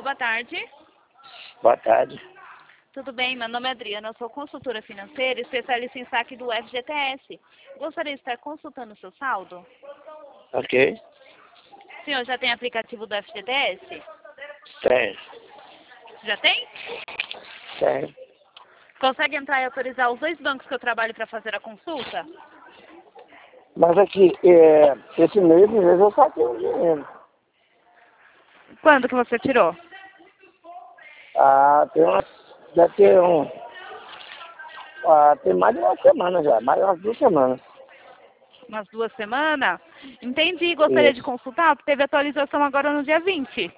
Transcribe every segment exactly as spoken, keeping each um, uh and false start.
boa tarde. Boa tarde. Tudo bem? Meu nome é Adriana, eu sou consultora financeira e especialista em saque do F G T S. Gostaria de estar consultando o seu saldo? Ok. O senhor já tem aplicativo do F G T S? Tem. Já tem? Tem. Consegue entrar e autorizar os dois bancos que eu trabalho para fazer a consulta? Mas aqui, é, esse mês, mês eu saquei o dinheiro. Quando que você tirou? Ah, tem umas, deve ter um, ah, tem mais de uma semana já, mais de umas duas semanas. Umas duas semanas? Entendi, gostaria Isso. de consultar, porque teve atualização agora no dia vinte.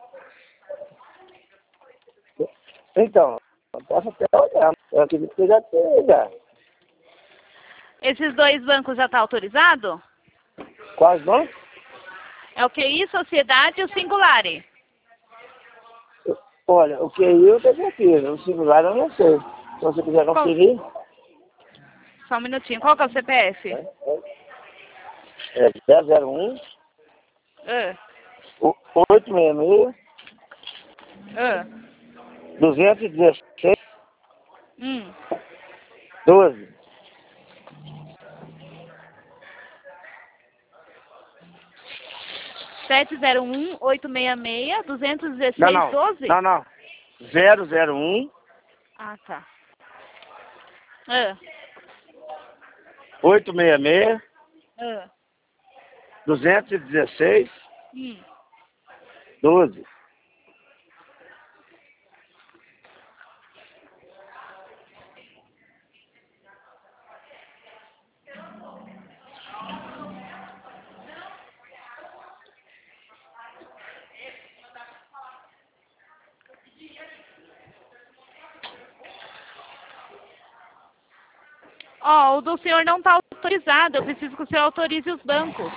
Então, eu posso até olhar, eu acredito que já tem já. Esses dois bancos já estão autorizados? Quais bancos? É o Q I, Sociedade e o Singulare. Olha, o Q I eu tenho certeza, o celular eu não sei. Se você quiser Qual? conferir. Só um minutinho, qual que é o C P F? É zero zero um, Ah, oito seis seis, ah, dois um seis, hum. doze. sete zero um, oito seis seis, dois um Não, seis, não. doze? Não, não. zero zero um, Ah, tá. Ah, oito seis seis, ah, dois um seis, hum. doze. Ó, o do senhor não está autorizado, eu preciso que o senhor autorize os bancos.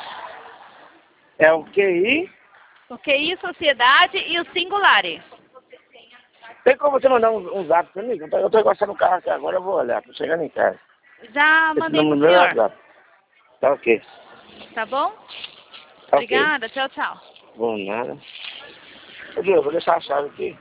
É o Q I. O Q I, Sociedade e o Singulare. Tem como você mandar um, um zap pra mim? Eu tô, eu tô gostando do carro aqui agora, eu vou olhar. Tô chegando em casa. Já Esse mandei pro número meu é senhor, WhatsApp. Tá ok. tá bom? Tá ok. Obrigada, tchau, tchau. Bom, nada. Ô, Diego, vou deixar a chave aqui.